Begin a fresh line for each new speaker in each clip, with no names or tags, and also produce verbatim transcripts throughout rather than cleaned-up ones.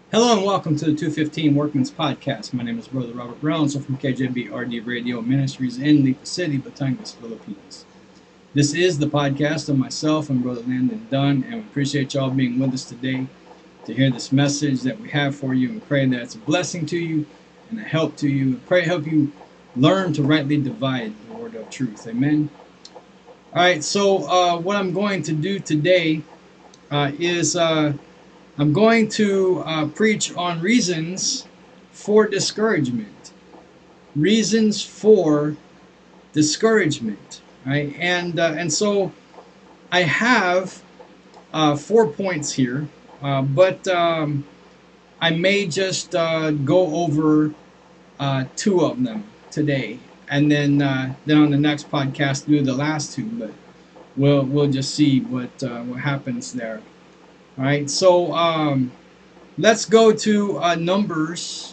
Hello and welcome to the two fifteen Workman's Podcast. My name is Brother Robert Brown, so from K J B R D Radio Ministries in Lipa City, Batangas, Philippines. This is the podcast of myself and Brother Landon Dunn, and we appreciate y'all being with us today to hear this message that we have for you, and pray that it's a blessing to you and a help to you, and pray help you learn to rightly divide the word of truth. Amen. All right, so uh, what I'm going to do today uh, is... Uh, I'm going to uh, preach on reasons for discouragement. Reasons for discouragement, right? And uh, and so I have uh, four points here, uh, but um, I may just uh, go over uh, two of them today, and then uh, then on the next podcast do the last two. But we'll we'll just see what uh, what happens there. All right, so um, let's go to uh, Numbers,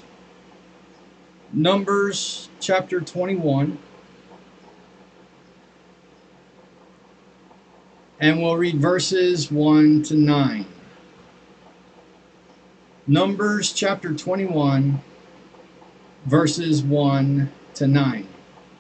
Numbers chapter twenty-one, and we'll read verses one to nine. Numbers chapter twenty-one, verses one to nine.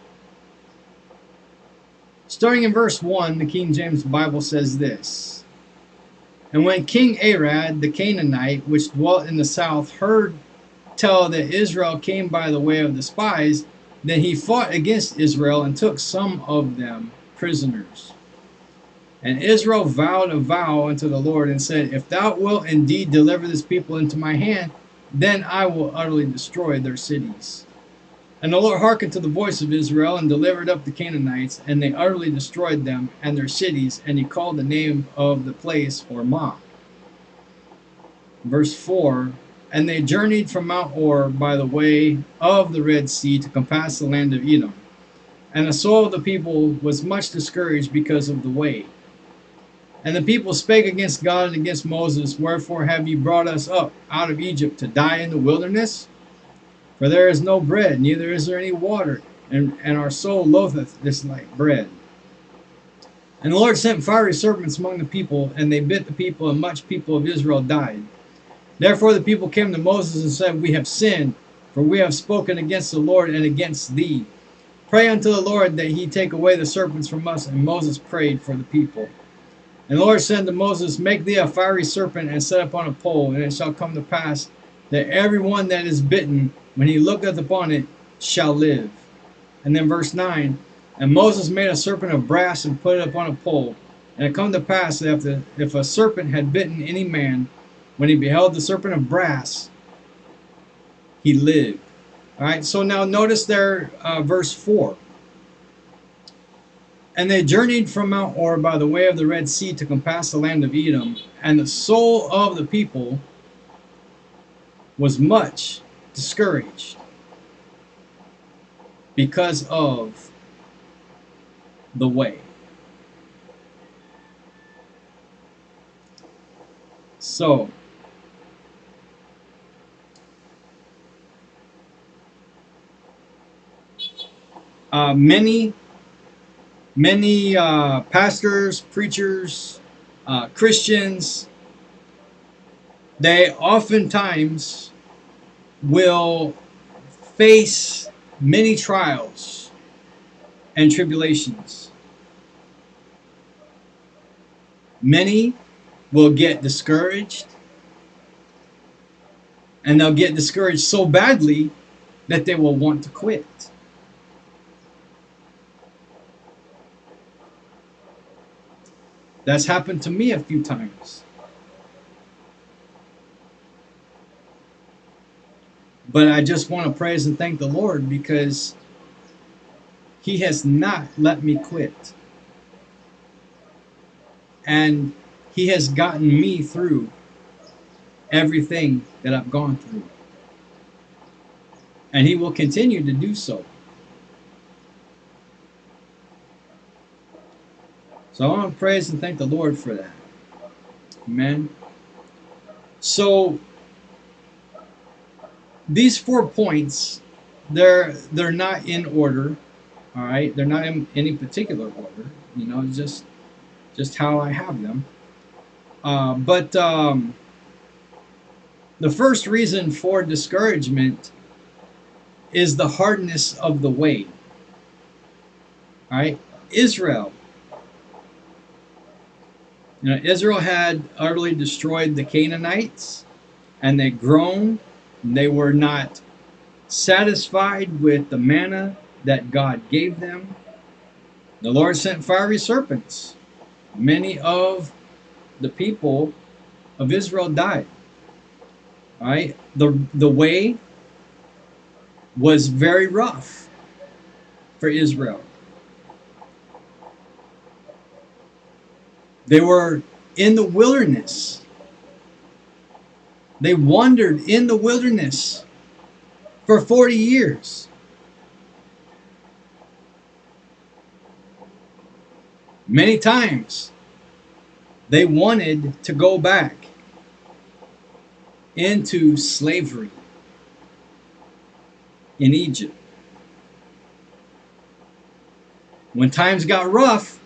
Starting in verse one, the King James Bible says this. And when King Arad, the Canaanite, which dwelt in the south, heard tell that Israel came by the way of the spies, then he fought against Israel and took some of them prisoners. And Israel vowed a vow unto the Lord and said, If thou wilt indeed deliver this people into my hand, then I will utterly destroy their cities. And the Lord hearkened to the voice of Israel and delivered up the Canaanites, and they utterly destroyed them and their cities, and he called the name of the place Hormah. Verse four, And they journeyed from Mount Or by the way of the Red Sea to compass the land of Edom. And the soul of the people was much discouraged because of the way. And the people spake against God and against Moses, Wherefore have ye brought us up out of Egypt to die in the wilderness? For there is no bread, neither is there any water, and, and our soul loatheth this like bread. And the Lord sent fiery serpents among the people, and they bit the people, and much people of Israel died. Therefore the people came to Moses and said, We have sinned, for we have spoken against the Lord and against thee. Pray unto the Lord that he take away the serpents from us. And Moses prayed for the people. And the Lord said to Moses, Make thee a fiery serpent, and set upon a pole, and it shall come to pass that every one that is bitten, when he looketh upon it, shall live. And then verse nine, And Moses made a serpent of brass and put it upon a pole. And it come to pass that if, the, if a serpent had bitten any man, when he beheld the serpent of brass, he lived. All right, so now notice there, uh, verse four. And they journeyed from Mount Or by the way of the Red Sea to compass the land of Edom. And the soul of the people was much discouraged because of the way. So, uh, many, many uh, pastors, preachers, uh, Christians, they oftentimes will face many trials and tribulations. Many will get discouraged, and they'll get discouraged so badly that they will want to quit. That's happened to me a few times. But I just want to praise and thank the Lord because he has not let me quit. And he has gotten me through everything that I've gone through. And he will continue to do so. So I want to praise and thank the Lord for that. Amen. So these four points, they're they're not in order. All right, they're not in any particular order. You know, it's just just how I have them. Uh, but um, The first reason for discouragement is the hardness of the way. All right, Israel. You know, Israel had utterly destroyed the Canaanites, and they groaned. They were not satisfied with the manna that God gave them. The Lord sent fiery serpents. Many of the people of Israel died. All right, the the way was very rough for Israel. They were in the wilderness. They wandered in the wilderness for forty years. Many times they wanted to go back into slavery in Egypt. When times got rough,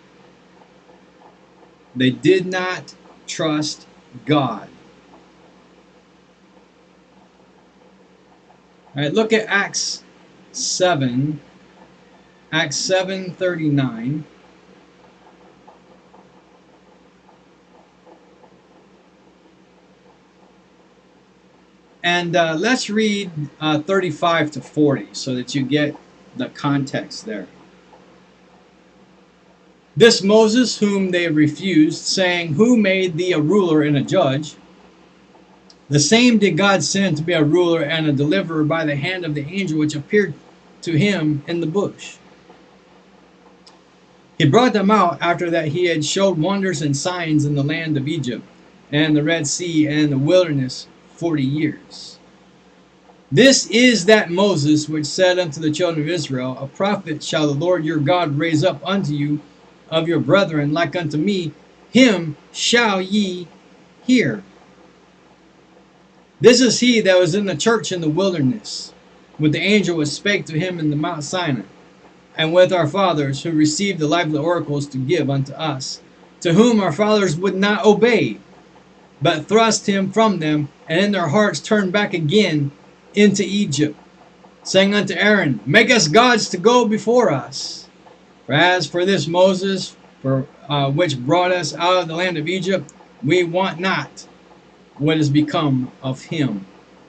they did not trust God. All right, look at Acts seven. Acts seven thirty-nine. And uh, let's read uh, thirty-five to forty so that you get the context there. This Moses, whom they refused, saying, Who made thee a ruler and a judge? The same did God send to be a ruler and a deliverer by the hand of the angel which appeared to him in the bush. He brought them out after that he had showed wonders and signs in the land of Egypt, and the Red Sea, and the wilderness forty years. This is that Moses which said unto the children of Israel, A prophet shall the Lord your God raise up unto you of your brethren like unto me, him shall ye hear. This is he that was in the church in the wilderness, with the angel which spake to him in the Mount Sinai, and with our fathers, who received the lively oracles to give unto us, to whom our fathers would not obey, but thrust him from them, and in their hearts turned back again into Egypt, saying unto Aaron, Make us gods to go before us. For as for this Moses, for uh, which brought us out of the land of Egypt, we want not what is become of him.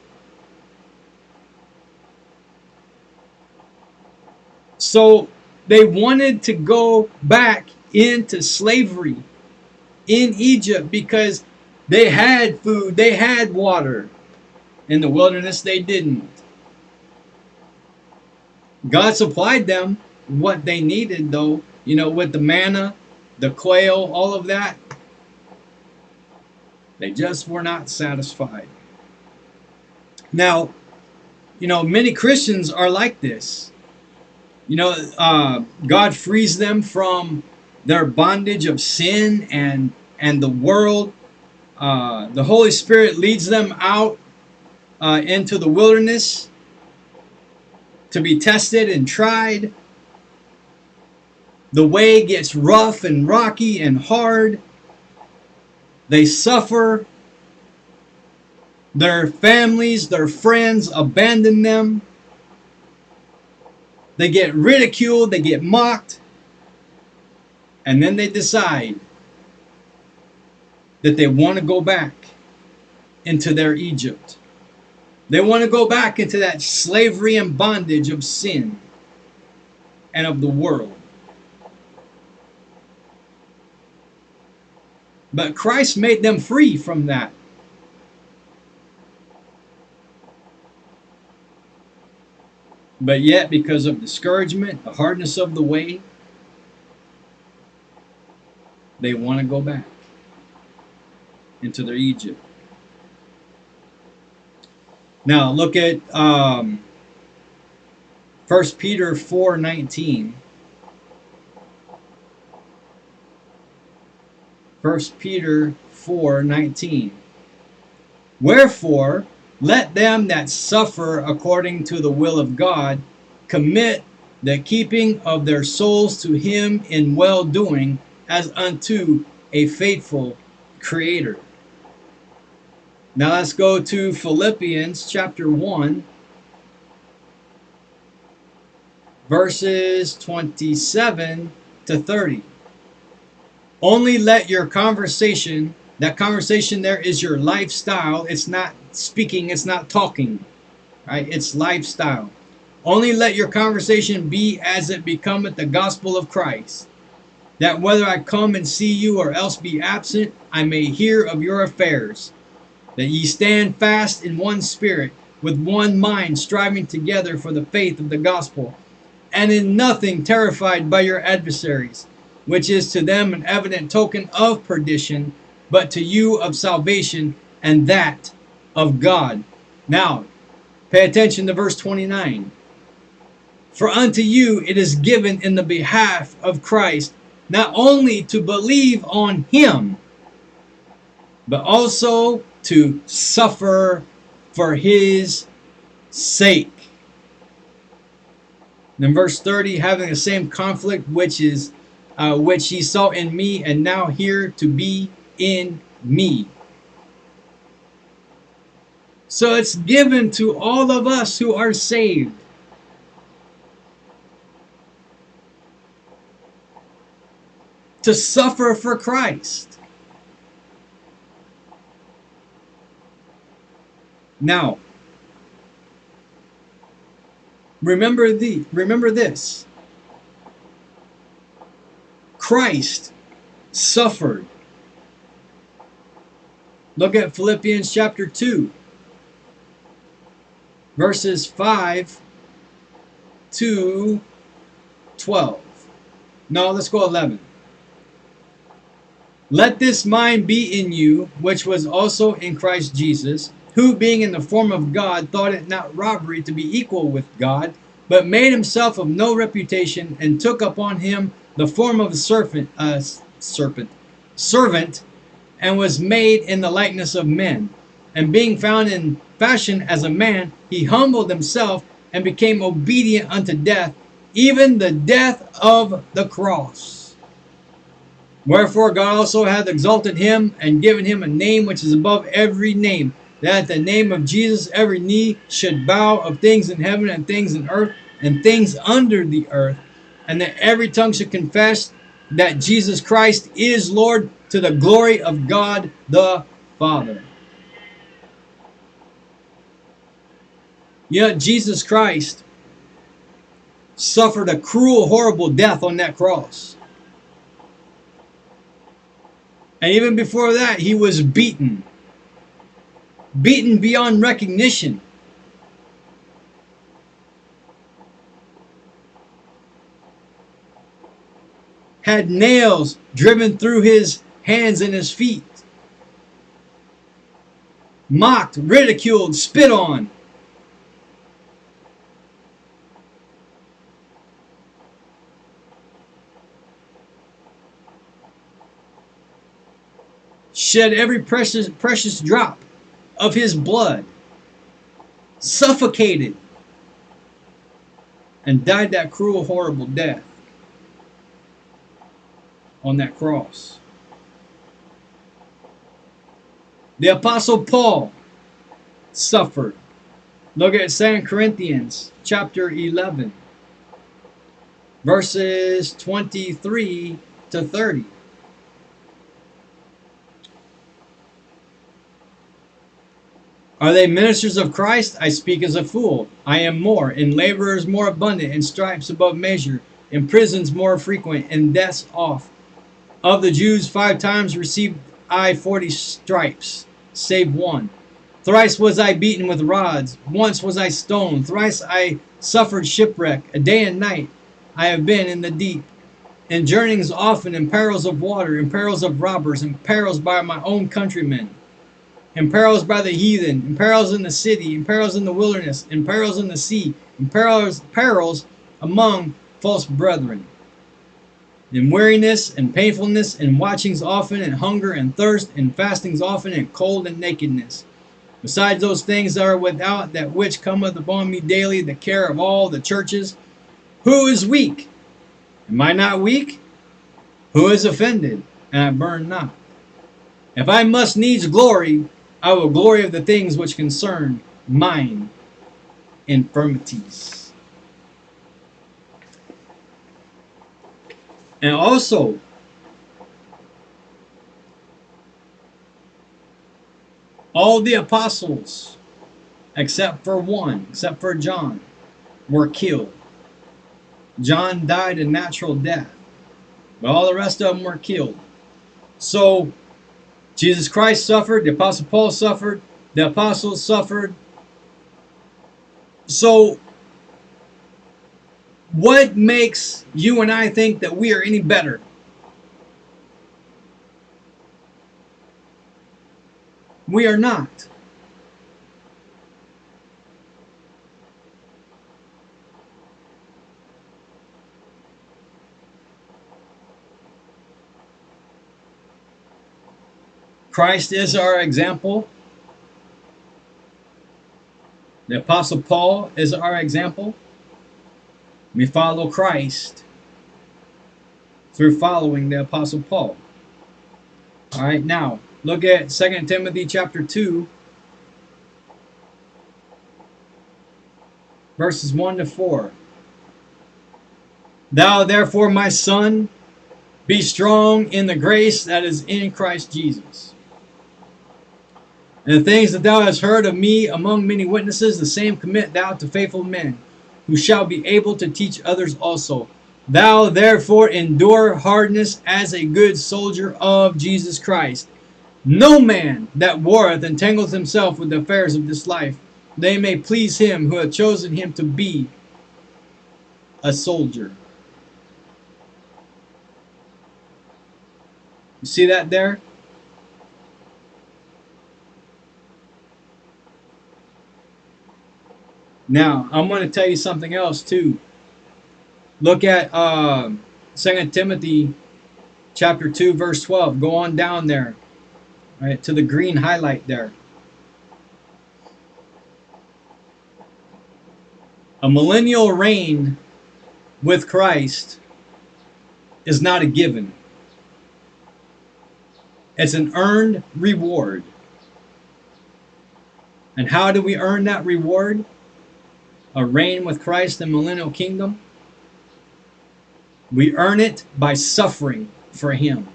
So they wanted to go back into slavery in Egypt because they had food, they had water. In the wilderness, they didn't. God supplied them what they needed, though, you know, with the manna, the quail, all of that. They just were not satisfied. Now, you know, many Christians are like this. You know, uh, God frees them from their bondage of sin and, and the world. Uh, the Holy Spirit leads them out uh, into the wilderness to be tested and tried. The way gets rough and rocky and hard. They suffer. Their families, their friends abandon them. They get ridiculed. They get mocked. And then they decide that they want to go back into their Egypt. They want to go back into that slavery and bondage of sin and of the world. But Christ made them free from that. But yet, because of discouragement, the hardness of the way, they want to go back into their Egypt. Now, look at um, First Peter four nineteen. First Peter four nineteen. Wherefore, let them that suffer according to the will of God commit the keeping of their souls to him in well-doing as unto a faithful Creator. Now let's go to Philippians chapter one, verses twenty-seven to thirty. Only let your conversation, that conversation there is your lifestyle. It's not speaking, it's not talking, right? It's lifestyle. Only let your conversation be as it becometh the gospel of Christ, that whether I come and see you or else be absent, I may hear of your affairs, that ye stand fast in one spirit, with one mind, striving together for the faith of the gospel, and in nothing terrified by your adversaries, which is to them an evident token of perdition, but to you of salvation, and that of God. Now, pay attention to verse twenty-nine. For unto you it is given in the behalf of Christ, not only to believe on him, but also to suffer for his sake. And in verse thirty, having the same conflict which is uh, which he saw in me, and now here to be in me. So it's given to all of us who are saved. To suffer for Christ. Now, remember the remember this. Christ suffered. Look at Philippians chapter two, verses five to twelve. No, let's go eleven. Let this mind be in you, which was also in Christ Jesus, who being in the form of God, thought it not robbery to be equal with God, but made himself of no reputation, and took upon him the form of a serpent, uh, serpent, servant, and was made in the likeness of men. And being found in fashion as a man, he humbled himself and became obedient unto death, even the death of the cross. Wherefore God also hath exalted him, and given him a name which is above every name, that at the name of Jesus every knee should bow, of things in heaven and things in earth and things under the earth, and that every tongue should confess that Jesus Christ is Lord, to the glory of God the Father. Yet Jesus Christ suffered a cruel, horrible death on that cross. And even before that, he was beaten. Beaten beyond recognition. Had nails driven through his hands and his feet. Mocked, ridiculed, spit on. Shed every precious precious drop of his blood, suffocated, and died that cruel, horrible death on that cross. The Apostle Paul suffered. Look at Second Corinthians chapter eleven, verses twenty-three to thirty. Are they ministers of Christ? I speak as a fool. I am more, in laborers more abundant, in stripes above measure, in prisons more frequent, in deaths oft. Of the Jews five times received I forty stripes, save one. Thrice was I beaten with rods, once was I stoned, thrice I suffered shipwreck, a day and night I have been in the deep. In journeyings often, in perils of water, in perils of robbers, in perils by my own countrymen. In perils by the heathen, in perils in the city, in perils in the wilderness, in perils in the sea, in perils, perils among false brethren. In weariness and painfulness, in watchings often, in hunger and thirst, in fastings often, in cold and nakedness. Besides those things that are without, that which cometh upon me daily, the care of all the churches. Who is weak? Am I not weak? Who is offended? And I burn not. If I must needs glory, I will glory of the things which concern mine infirmities. And also, all the apostles, except for one, except for John, were killed. John died a natural death, but all the rest of them were killed. So, Jesus Christ suffered, the Apostle Paul suffered, the apostles suffered. So, what makes you and I think that we are any better? We are not. Christ is our example. The Apostle Paul is our example. We follow Christ through following the Apostle Paul. All right, now look at Second Timothy chapter two, verses one to four. Thou therefore, my son, be strong in the grace that is in Christ Jesus. And the things that thou hast heard of me among many witnesses, the same commit thou to faithful men, who shall be able to teach others also. Thou therefore endure hardness as a good soldier of Jesus Christ. No man that warreth entangles himself with the affairs of this life, they may please him who hath chosen him to be a soldier. You see that there? Now, I'm going to tell you something else too. Look at uh, Second Timothy chapter two, verse twelve. Go on down there, right, to the green highlight there. A millennial reign with Christ is not a given. It's an earned reward. And how do we earn that reward? A reign with Christ in millennial kingdom? We earn it by suffering for him.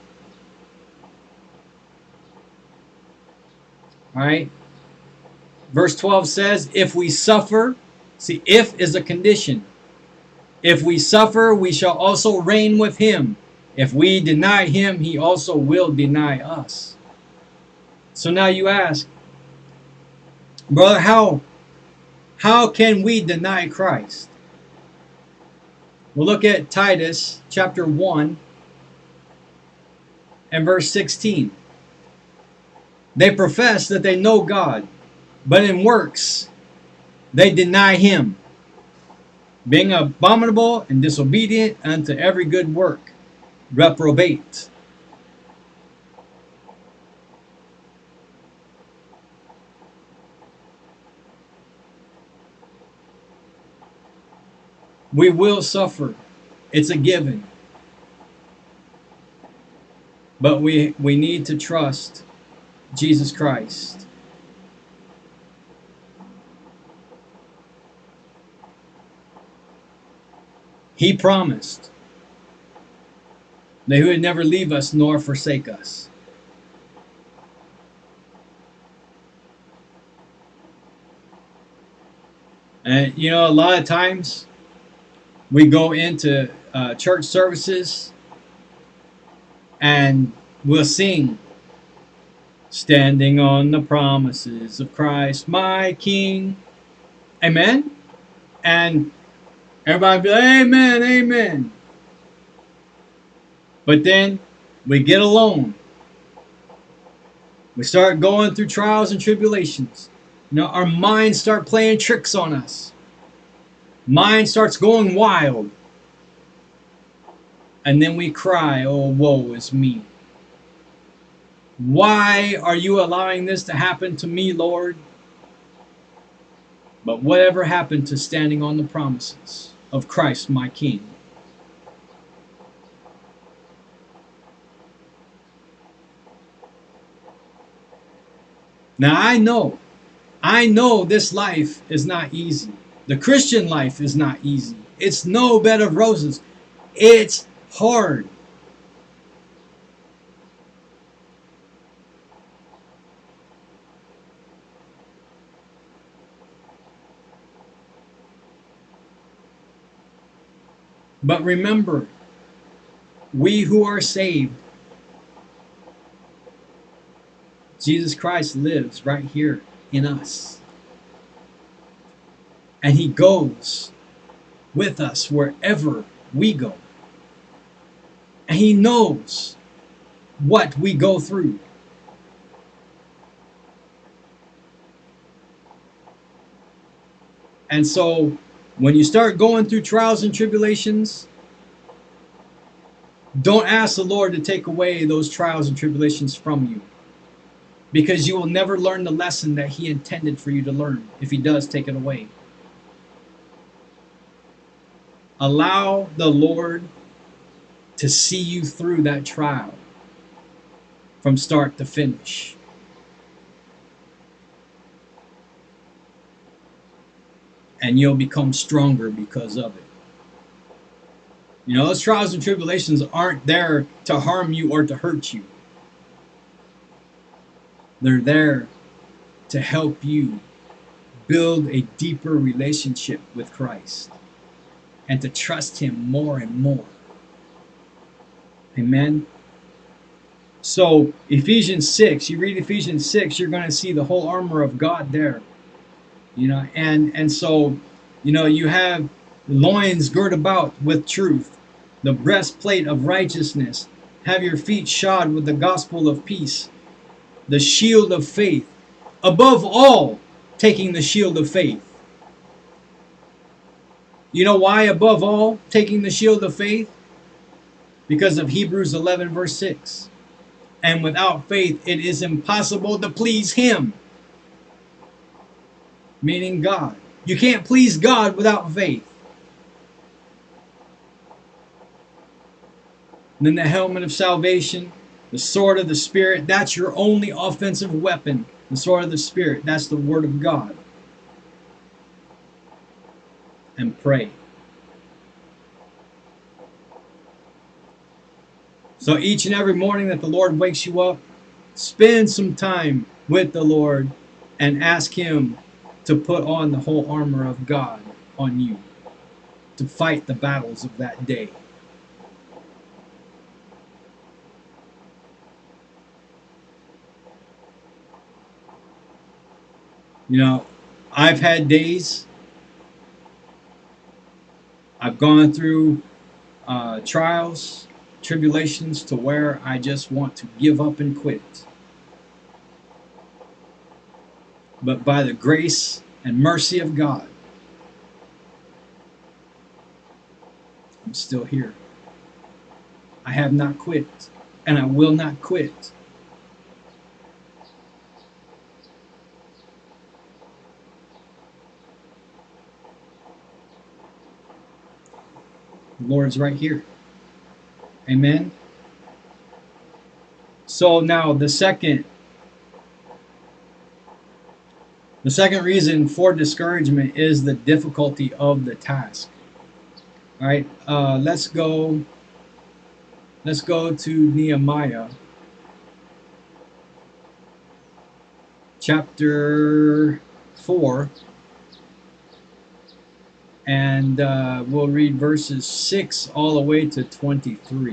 All right? Verse twelve says, if we suffer, see, if is a condition. If we suffer, we shall also reign with him. If we deny him, he also will deny us. So now you ask, brother, how, how can we deny Christ? We'll look at Titus chapter one and verse sixteen. They profess that they know God, but in works they deny him, being abominable and disobedient unto every good work, reprobate. We will suffer. It's a given. But we, we need to trust Jesus Christ. He promised that he would never leave us nor forsake us. And you know, a lot of times we go into uh, church services and we'll sing, standing on the promises of Christ, my King. Amen? And everybody be like, amen, amen. But then we get alone. We start going through trials and tribulations. You know, our minds start playing tricks on us. Mind starts going wild. And then we cry, oh, woe is me. Why are you allowing this to happen to me, Lord? But whatever happened to standing on the promises of Christ, my King? Now I know, I know this life is not easy. The Christian life is not easy. It's no bed of roses. It's hard. But remember, we who are saved, Jesus Christ lives right here in us. And he goes with us wherever we go. And he knows what we go through. And so when you start going through trials and tribulations, don't ask the Lord to take away those trials and tribulations from you, because you will never learn the lesson that he intended for you to learn if he does take it away. Allow the Lord to see you through that trial from start to finish. And you'll become stronger because of it. You know, those trials and tribulations aren't there to harm you or to hurt you. They're there to help you build a deeper relationship with Christ and to trust him more and more. Amen. So Ephesians six, you read Ephesians six, you're going to see the whole armor of God there. You know, and and so, you know, you have loins girt about with truth, the breastplate of righteousness, have your feet shod with the gospel of peace, the shield of faith, above all, taking the shield of faith. You know why above all, taking the shield of faith? Because of Hebrews eleven verse six. And without faith, it is impossible to please him. Meaning God. You can't please God without faith. And then the helmet of salvation, the sword of the Spirit, that's your only offensive weapon. The sword of the Spirit, that's the word of God. And pray. So each and every morning that the Lord wakes you up, spend some time with the Lord and ask him to put on the whole armor of God on you to fight the battles of that day. You know, I've had days, I've gone through uh, trials, tribulations to where I just want to give up and quit. But by the grace and mercy of God, I'm still here. I have not quit, and I will not quit. The Lord's right here. Amen. So now the second The second reason for discouragement is the difficulty of the task. All right, uh, let's go. Let's go to Nehemiah, chapter four, and uh, we'll read verses six all the way to twenty-three.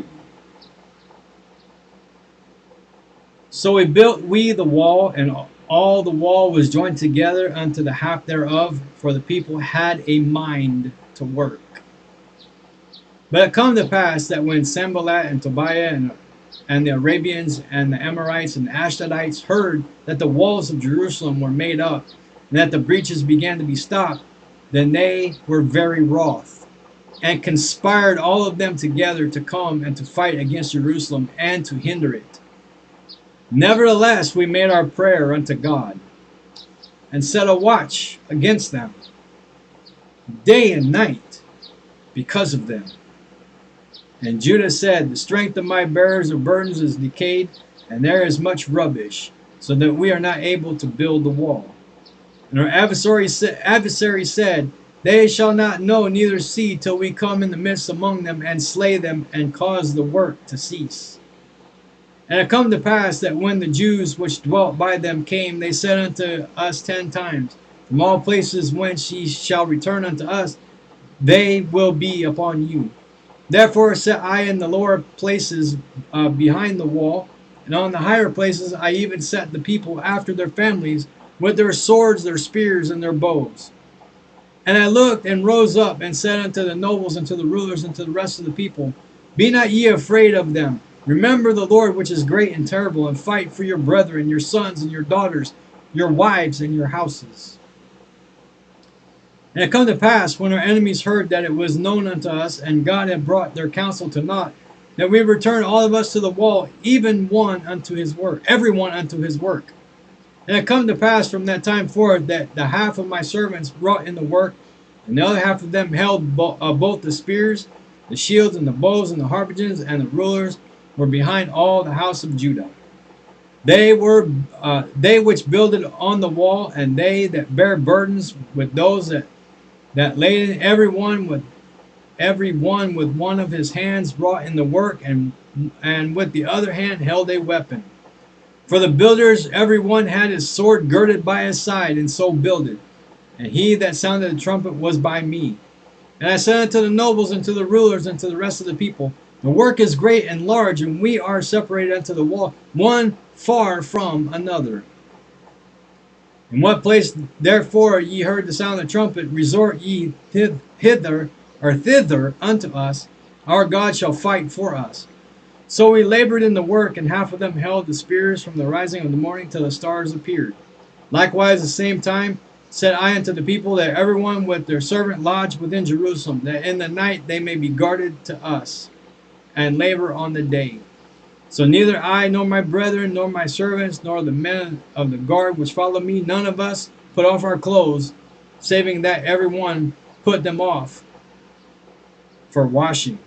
So we built we the wall, and all the wall was joined together unto the half thereof, for the people had a mind to work. But it come to pass that when Sanballat and Tobiah and, and the Arabians and the Amorites and the Ashdodites heard that the walls of Jerusalem were made up, and that the breaches began to be stopped, then they were very wroth, and conspired all of them together to come and to fight against Jerusalem and to hinder it. Nevertheless, we made our prayer unto God, and set a watch against them, day and night, because of them. And Judah said, the strength of my bearers of burdens is decayed, and there is much rubbish. so that we are not able to build the wall. And our adversary, sa- adversary said, They shall not know neither see till we come in the midst among them and slay them and cause the work to cease. And it come to pass that when the Jews which dwelt by them came, they said unto us ten times, From all places whence ye shall return unto us, they will be upon you. Therefore set I in the lower places uh, behind the wall, and on the higher places I even set the people after their families, with their swords, their spears, and their bows. And I looked and rose up and said unto the nobles and to the rulers and to the rest of the people, Be not ye afraid of them. Remember the Lord which is great and terrible, and fight for your brethren, your sons and your daughters, your wives and your houses. And it come to pass, when our enemies heard that it was known unto us, and God had brought their counsel to naught, that we returned all of us to the wall, even one unto his work, every one unto his work. And it come to pass from that time forward that the half of my servants brought in the work, and the other half of them held bo- uh, both the spears, the shields, and the bows, and the harpageons, and the rulers were behind all the house of Judah. They were uh, they which builded on the wall, and they that bear burdens with those that that laden, every one with every one with one of his hands brought in the work, and and with the other hand held a weapon. For the builders, every one had his sword girded by his side, and so builded. And he that sounded the trumpet was by me. And I said unto the nobles, and to the rulers, and to the rest of the people, The work is great and large, and we are separated unto the wall, one far from another. In what place therefore ye heard the sound of the trumpet, resort ye hither, or thither unto us. Our God shall fight for us. So we labored in the work, and half of them held the spears from the rising of the morning till the stars appeared. Likewise, the same time said I unto the people, that everyone with their servant lodge within Jerusalem, that in the night they may be guarded to us, and labor on the day. So neither I, nor my brethren, nor my servants, nor the men of the guard which follow me, none of us put off our clothes, saving that every one put them off for washing.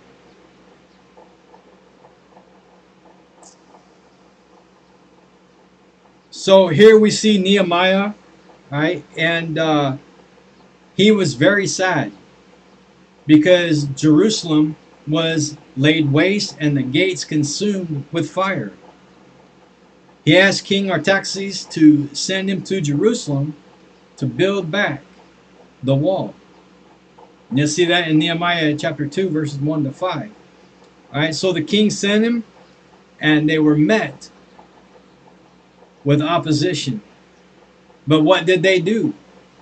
So here we see Nehemiah, right? And uh, he was very sad because Jerusalem was laid waste and the gates consumed with fire. He asked King Artaxerxes to send him to Jerusalem to build back the wall. And you'll see that in Nehemiah chapter two, verses one to five. All right, so the king sent him, and they were met with opposition. But what did they do?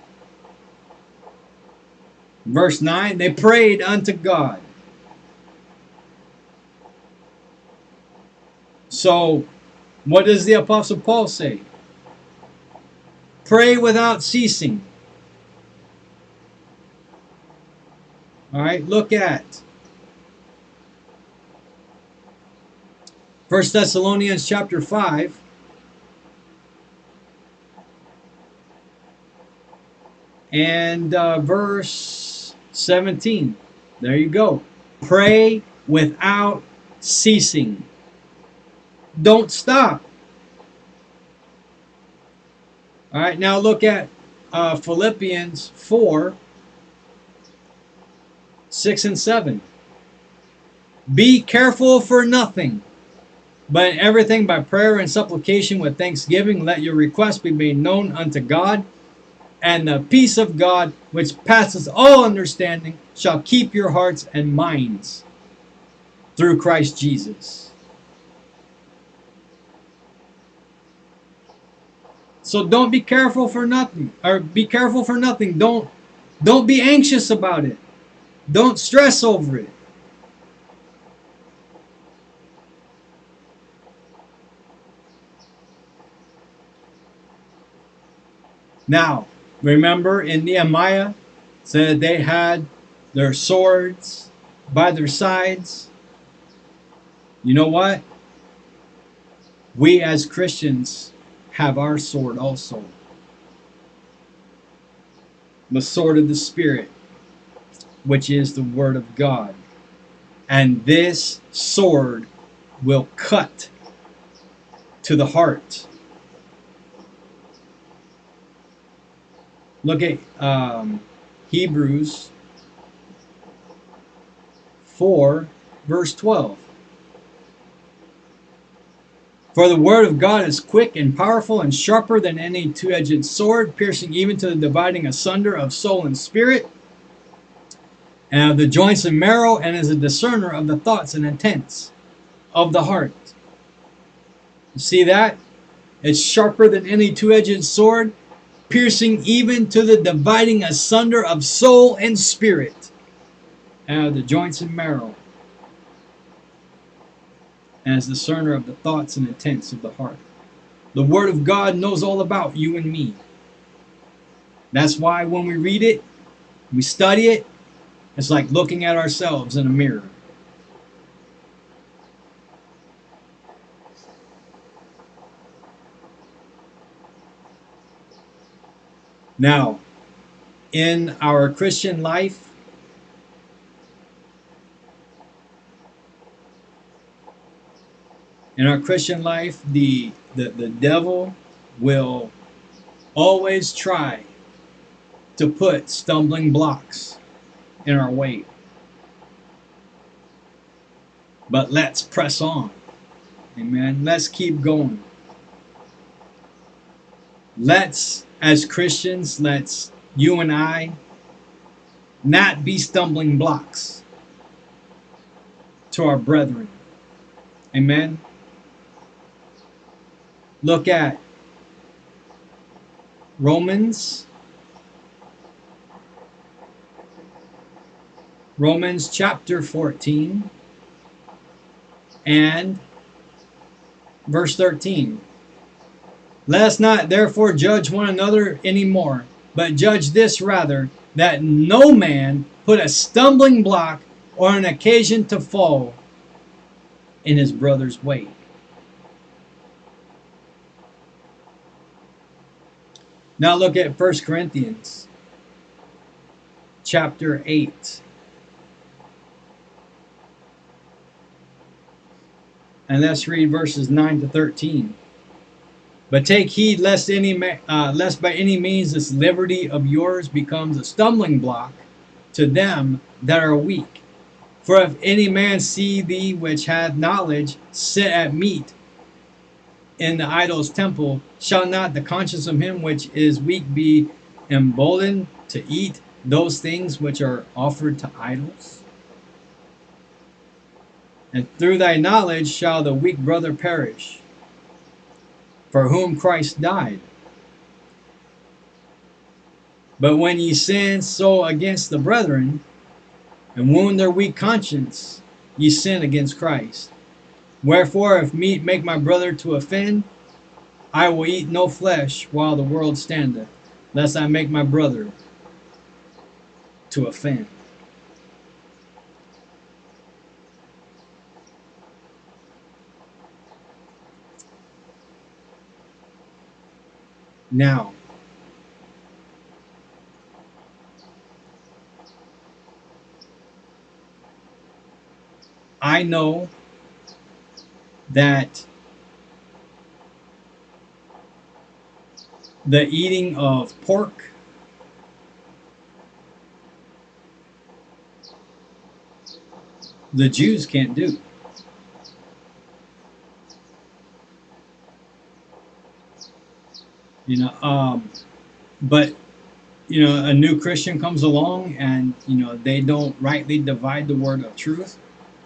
Verse nine, they prayed unto God. So, what does the Apostle Paul say? Pray without ceasing. All right, look at First Thessalonians chapter five. And uh, verse seventeen. There you go. Pray without ceasing. Don't stop. All right, now look at uh, Philippians four, six and seven. Be careful for nothing, but in everything by prayer and supplication with thanksgiving, let your requests be made known unto God. And the peace of God, which passes all understanding, shall keep your hearts and minds through Christ Jesus. So don't be careful for nothing, or be careful for nothing. Don't, don't be anxious about it. Don't stress over it. Now, remember in Nehemiah, said they had their swords by their sides. You know what? We as Christians have our sword also. The sword of the Spirit, which is the Word of God. And this sword will cut to the heart. Look at um, Hebrews four, verse twelve. For the word of God is quick and powerful and sharper than any two-edged sword, piercing even to the dividing asunder of soul and spirit, and of the joints and marrow, and is a discerner of the thoughts and intents of the heart. You see that? It's sharper than any two-edged sword, piercing even to the dividing asunder of soul and spirit, and of the joints and marrow, and is a discerner of the thoughts and intents of the heart. The Word of God knows all about you and me. That's why when we read it, we study it, it's like looking at ourselves in a mirror. Now, in our Christian life, in our Christian life, the, the, the devil will always try to put stumbling blocks in our way. But let's press on. Amen. Let's keep going. Let's, as Christians, let's, you and I, not be stumbling blocks to our brethren. Amen. Look at Romans. Romans chapter fourteen and verse thirteen. Let us not therefore judge one another anymore, but judge this rather, that no man put a stumbling block or an occasion to fall in his brother's way. Now look at First Corinthians chapter eight. And let's read verses nine to thirteen. But take heed lest any uh, lest by any means this liberty of yours becomes a stumbling block to them that are weak. For if any man see thee which hath knowledge sit at meat in the idol's temple, shall not the conscience of him which is weak be emboldened to eat those things which are offered to idols? And through thy knowledge shall the weak brother perish, for whom Christ died. But when ye sin so against the brethren, and wound their weak conscience, ye sin against Christ. Wherefore, if meat make my brother to offend, I will eat no flesh while the world standeth, lest I make my brother to offend. Now, I know that the eating of pork the Jews can't do. You know, um, but you know, a new Christian comes along and you know they don't rightly divide the word of truth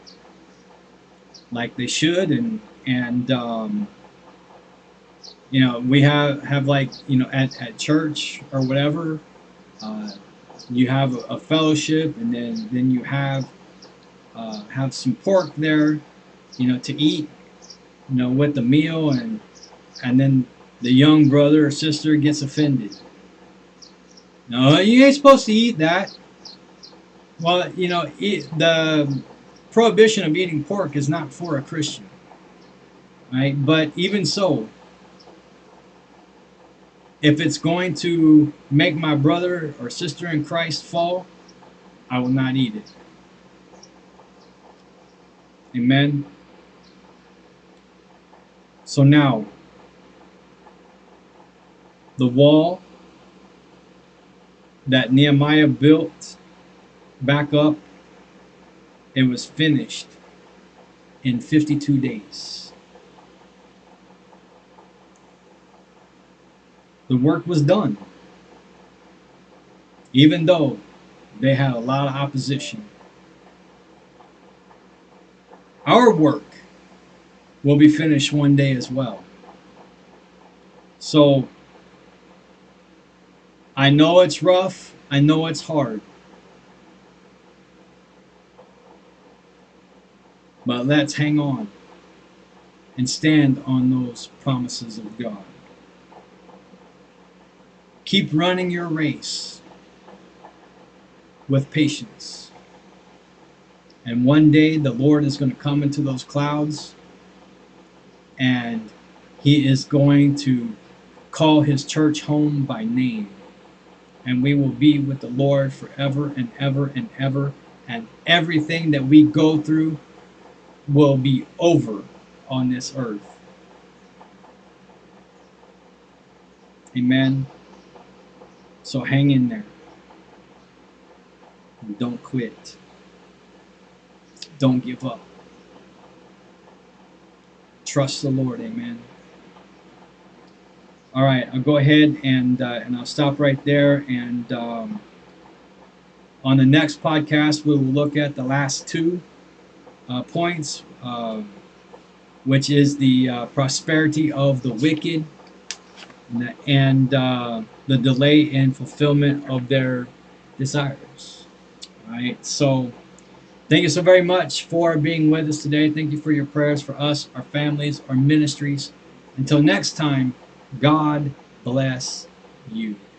like they should, and and um, you know we have have like you know at, at church or whatever, uh, you have a, a fellowship, and then then you have uh, have some pork there, you know, to eat, you know, with the meal, and and then the young brother or sister gets offended. No, you ain't supposed to eat that. Well, you know, eat, the prohibition of eating pork is not for a Christian, right? But even so, if it's going to make my brother or sister in Christ fall, I will not eat it. Amen. So now, the wall that Nehemiah built back up, it was finished in fifty-two days. The work was done, even though they had a lot of opposition. Our work will be finished one day as well. So I know it's rough. I know it's hard. But let's hang on and stand on those promises of God. Keep running your race with patience. And one day the Lord is going to come into those clouds, and he is going to call his church home by name. And we will be with the Lord forever and ever and ever. And everything that we go through will be over on this earth. Amen. So hang in there. Don't quit. Don't give up. Trust the Lord. Amen. All right, I'll go ahead and uh, and I'll stop right there. And um, on the next podcast, we will look at the last two uh, points, uh, which is the uh, prosperity of the wicked and, the, and uh, the delay in fulfillment of their desires. All right, so thank you so very much for being with us today. Thank you for your prayers for us, our families, our ministries. Until next time, God bless you.